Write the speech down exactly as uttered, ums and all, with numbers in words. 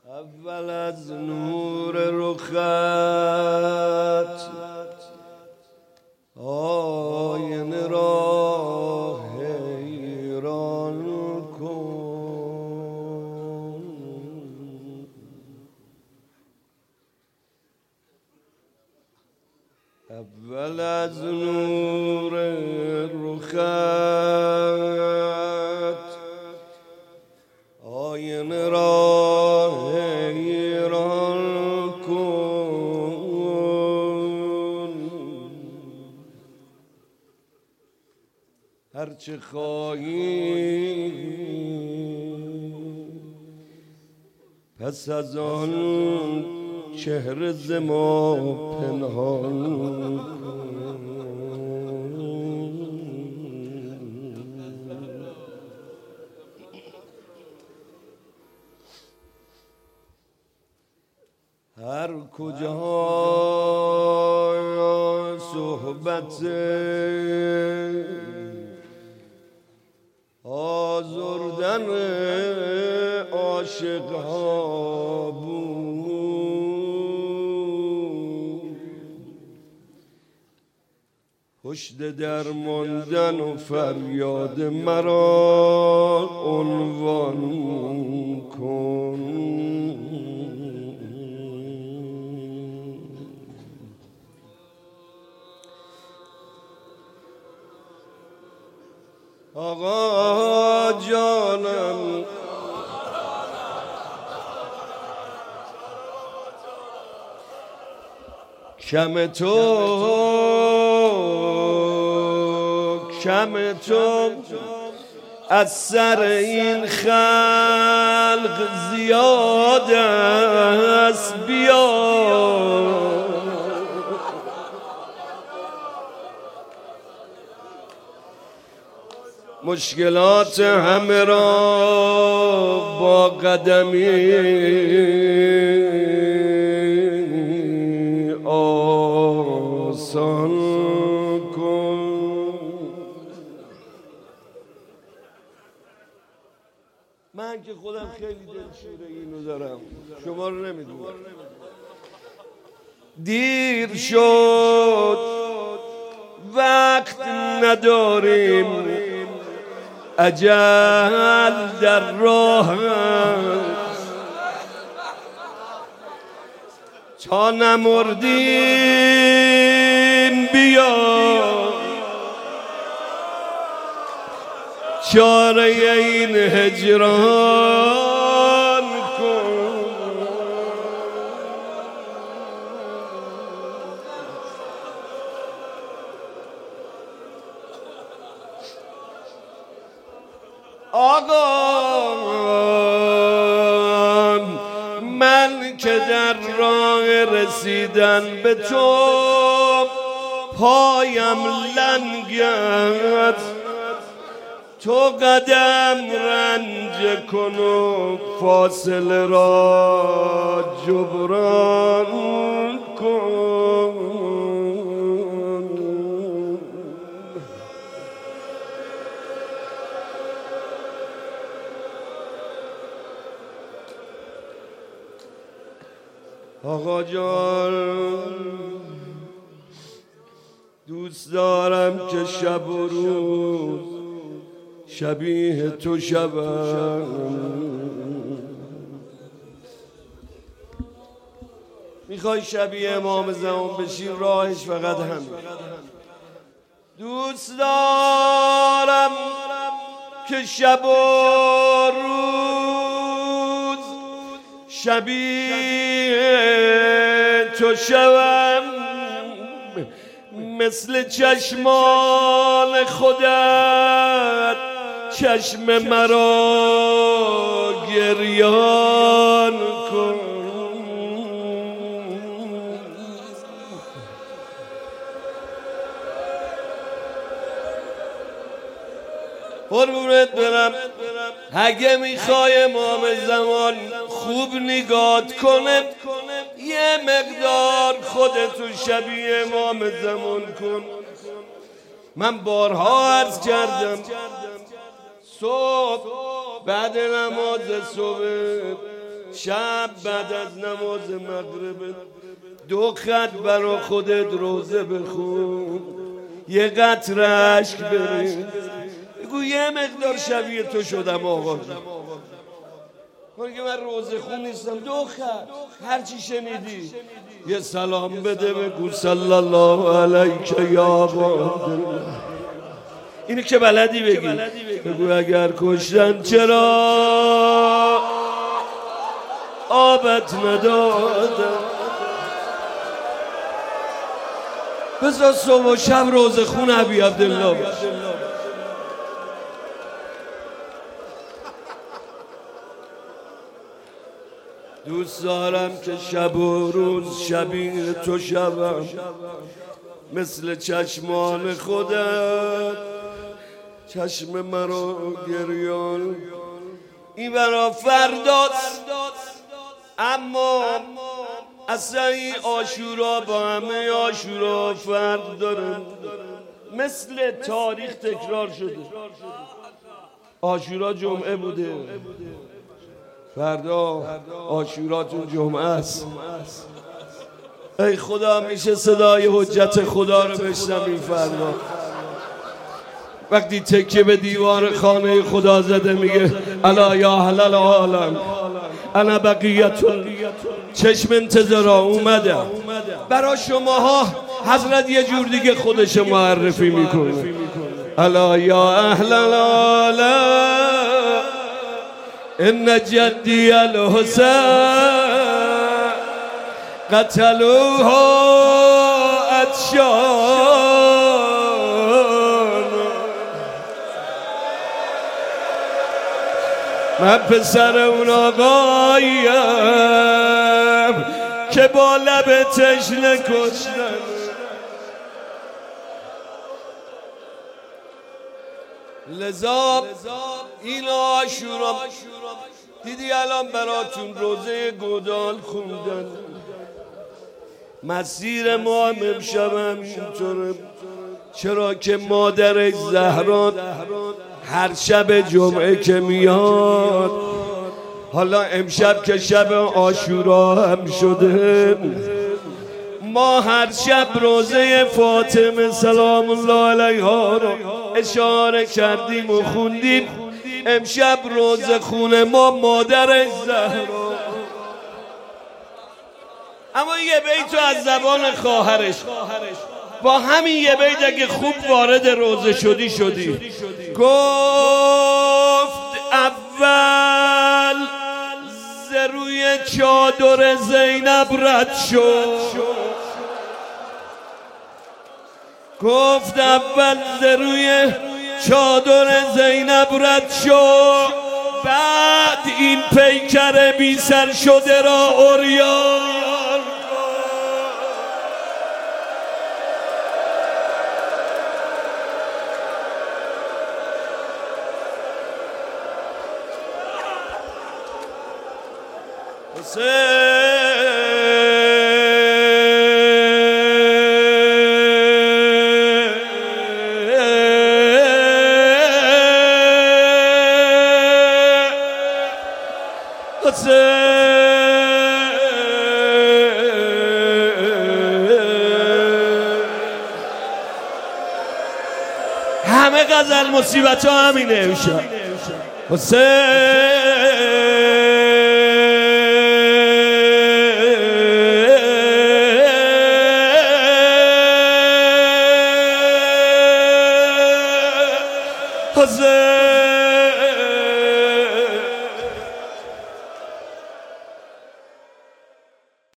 اول از نور رخت آینه را حیران کن. اول از نور رخت آینه را هرچه خواهی پس از آن چهره ز ما پنهان هر کجا صحبت آزردن عاشق ها بود، پشت درماندن و فریاد مرا عنوان کن. آقا جانم کم تو کم تو از سر این خلق زیاد است. بیا مشکلات همه را با قدمی آسان کن. من که خودم خیلی دلشور اینو دارم، شما رو نمیدونم. دیر شد وقت نداریم، اجل در راه است. تا نمردیم بیا چاره این هجران کن. آقا من که در راه رسیدن به تو پایم لنگ است، تو قدم رنج کن و فاصله را جبران کن. آقا جان دوست دارم که شب و روز شبیه تو شبم. میخوای شبیه امام زمان بشی راهش فقط هم. دوست دارم که شب و روز شبیه تو شوم، مثل چشمان خودت چشم مرا گریان کن. قربونت برم. اگه میخوای امام زمان خوب نگات کنه یه مقدار خودتو شبیه امام زمان کن. من بارها عرض کردم صبح بعد نماز صبح شب بعد از نماز مغرب دو خط برا خودت روزه بخون، یه قطره اشک بریز، بگو یه مقدار شبیه تو شدم آقا جون. که من روزه خون نیستم، دو خط هرچی شنیدی یه سلام بده، بگو صلی الله علیک یا عبدالله. اینو که بلدی بگی، بگو اگر کشتن چرا آبت ندادم. بذار صبح و شب روزه خون ابی عبدالله باشه. دوست دارم که شب و روز شبیه تو شبم، مثل چشمان خودت چشم مرا گریان. این برا فرداست، اما اصلا این عاشورا با همه عاشورا فرق داره، مثل تاریخ تکرار شده. عاشورا جمعه بوده، فردا عاشوراتون جمعه است. ای خدا میشه صدای حجت خدا رو بشنویم فردا وقتی تکیه به دیوار خانه خدا زده میگه الا یا اهل العالم انا بقیتون. چشم انتظارا اومده برا شماها. حضرت یه جور دیگه خودش معرفی میکنه، الا یا اهل العالم ان جدی الحسین قتلوها عطشان. من پسر اون آقایم که با لب تشنه کشتن. لذا این عاشورا دیدی الان براتون روزه گودال خوندن. مسیر ما هم امشب هم اینطوره، چرا که مادر زهرا هر شب جمعه که میاد، حالا امشب که شب عاشورا هم شده، ما هر شب روزه فاطمه سلام الله علیها رو اشاره کردیم و خوندیم. امشب روزه خونه ما مادر زهرا. اما یه بیتو از زبان خواهرش، با همین یه بیت اگه خوب وارد روزه شدی شدی. گفت اول ز روی چادر زینب رد شد، گفت اول ز روی چادر زینب رد شد، بعد این پیکر بی سر شده را عریان. همه غزل مصیبت ها همینه امشب. حسین حسین